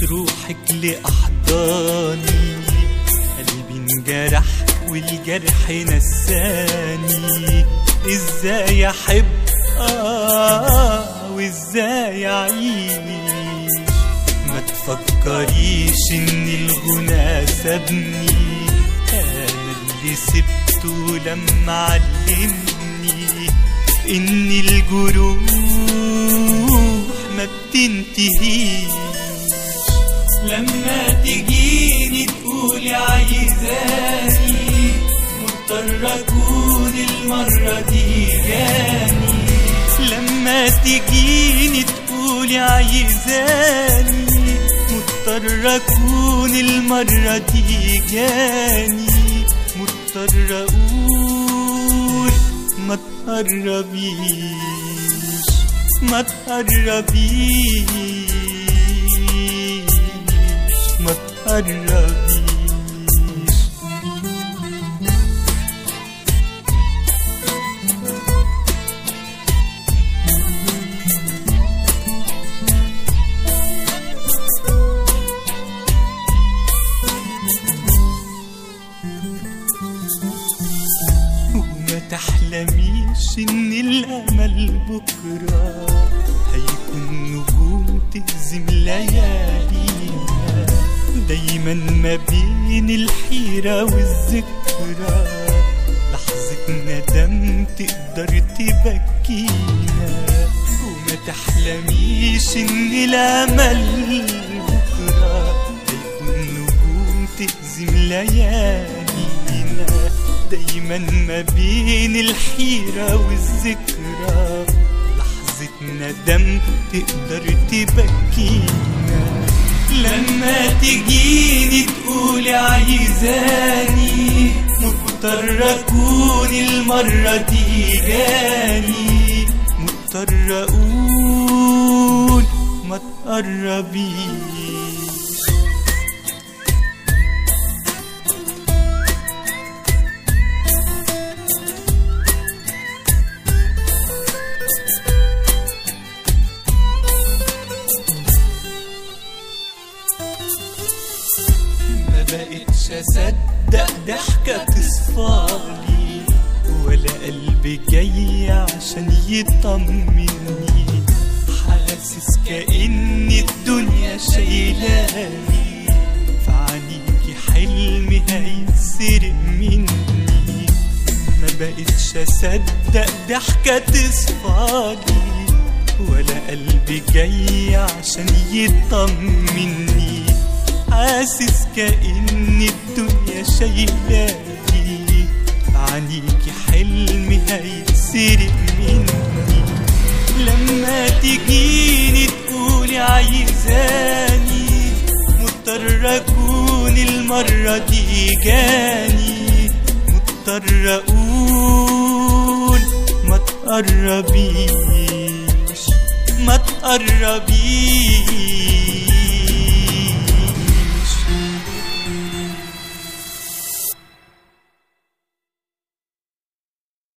روحك لأحضاني، قلبي انجرح والجرح نساني. ازاي احب وازاي اعيش؟ ما تفكريش ان الغنى سابني، انا اللي سبته لما علمني ان الجروح ما بتنتهيش. لما تجيني تقولي عايزاني، مضطر اكون المرة دي جاني. لما تجيني تقولي عايزاني، مضطر اكون المرة دي جاني. مضطر اقول ما تقربيش، ما تقربيش، ما تقربيش. وما تحلميش ان الامل بكره هيكون نجوم تهزم ليالينا. دايما ما بين الحيرة والذكرى لحظة ندم تقدر تبكينا. وما تحلميش ان الامل بكرة هيكون نجوم تهزم ليالينا. دايما ما بين الحيرة والذكرى لحظة ندم تقدر تبكينا. لما تجيني تقولي عايزاني، مضطر اكون المرة دي جاني. مضطر اقول ما تقربيش. مبقتش اصدق ضحكة تصفالي، ولا قلبي جاي عشان يطمني. حاسس كأن الدنيا شايلاني، فعنيكي حلمي هيتسرق مني. مبقتش اصدق ضحكة تصفالي، ولا قلبي جاي عشان يطمني. حاسس كأن الدنيا شايلاني، عنيكي حلمي هيتسرق مني. لما تجيني تقولي عايزاني، مضطر اكون المرة دي جاني. مضطر اقول ما تقربيش، ما تقربيش.